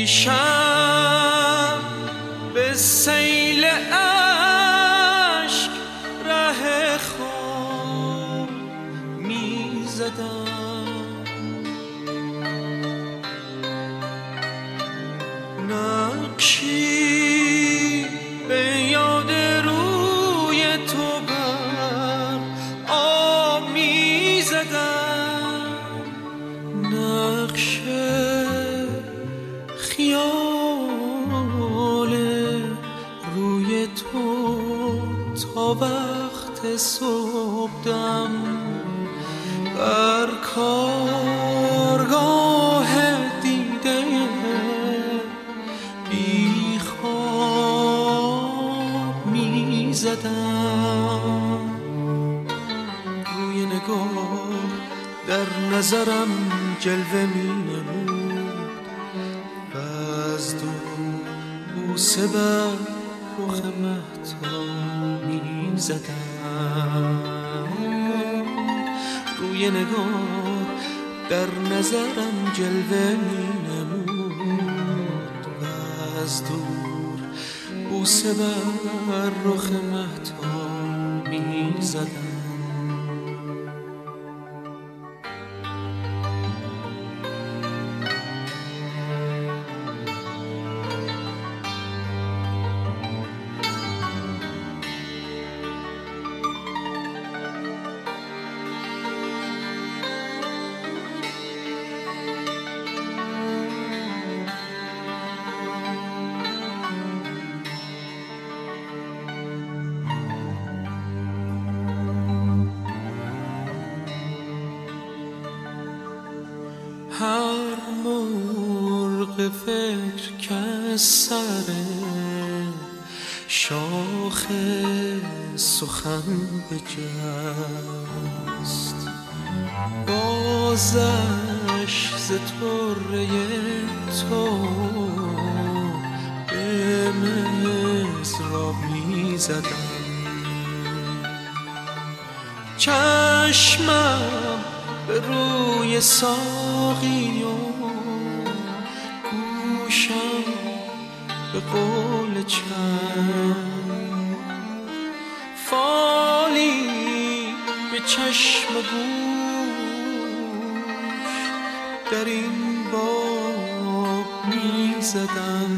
پیشم به سیل عشق ره خود می زدم، نقشی به یاد روی تو بر آب می زدم، نقش خیال روی تو تا وقت صبحدم بر کارگاه دیده بی خواب می زدم. روی نگاه در نظرم جلوه می نمود و از دور بوسه بر رخ مهتاب می زدم. روی نگاه در نظرم جلوه می نمود و از دور بوسه بر رخ مهتاب می زدم. هر مرغ فکر که سر شاخ سخن بجست، بازش ز طره تو به مضراب می زدم. چشمم به روی ساقی و گوشم به قول چند، فالی به چشم و گوش در این باب می زدم.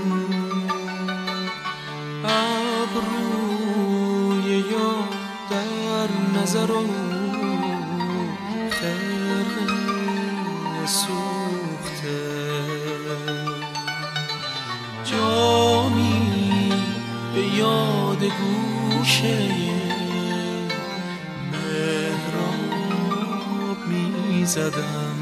ابروی یاد در نظر و خرقه سوخته، جامی به یاد گوشه محراب می زدم.